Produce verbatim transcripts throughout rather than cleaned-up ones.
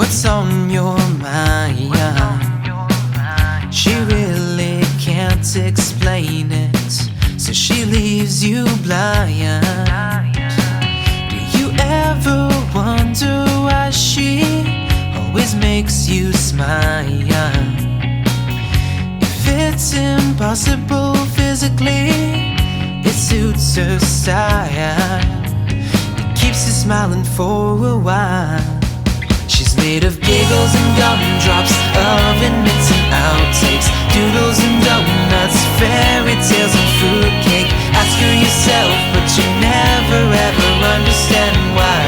what's on your mind. She really can't explain it, so she leaves you blind. Do you ever wonder why she always makes you smile? If it's impossible physically, it suits her style. It keeps you smiling for a while. She's made of giggles and gumdrops, oven mitts and outtakes, doodles and donuts, fairy tales and fruitcake. Ask her yourself, but you never ever understand why.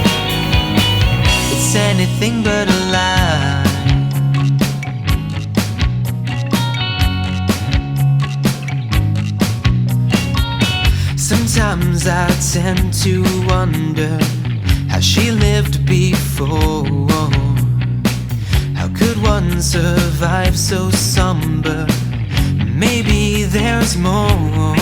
It's anything but a lie. Sometimes I tend to wonder how she lived before. How could one survive so somber? Maybe there's more.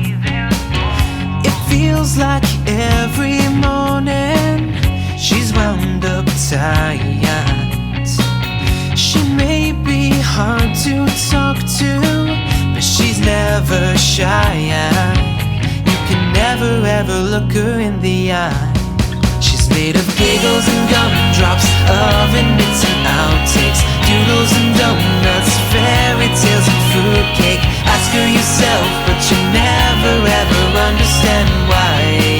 It feels like every morning she's wound up tight. She may be hard to talk to, but she's never shy. You can never ever look her in the eye. She's made of giggles and gumdrops, oven mitts and outtakes, doodles and donuts, fairy tales and fruitcake. Ask her yourself, but you'll never ever understand why.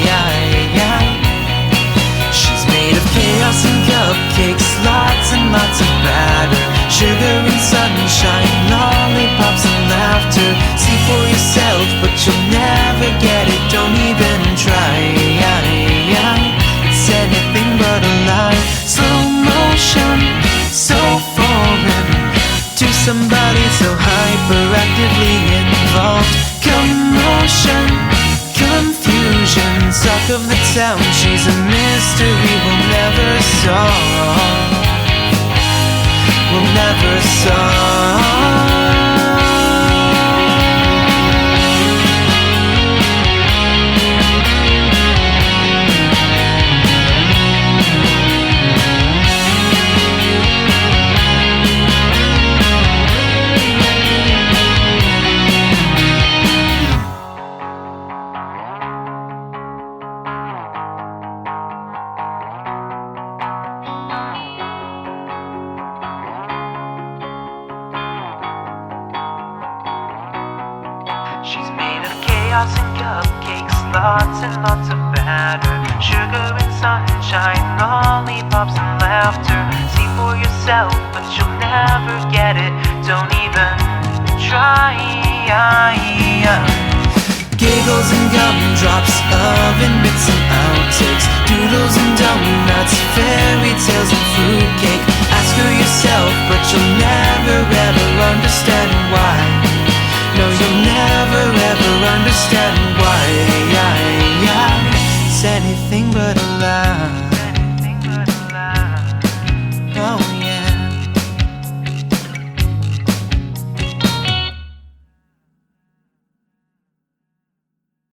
She's made of chaos and cupcakes, lots and lots of batter, sugar and sunshine, lollipops and laughter. See for yourself, but you'll never get it, don't even try. It's anything but a lie. Slow motion, so foreign to somebody so hyperactively involved. Commotion, confusion, talk of the town. She's a mystery we'll never solve. We'll never solve. She's made of chaos and cupcakes, lots and lots of batter, sugar and sunshine, lollipops and laughter. See for yourself, but you'll never get it, don't even try. Giggles and gumdrops, oven mitts and outtakes, doodles and donuts, fairy tales and fruitcake. Ask her yourself, but you'll never ever understand why. No, you'll never ever understand why. It's anything but a lie.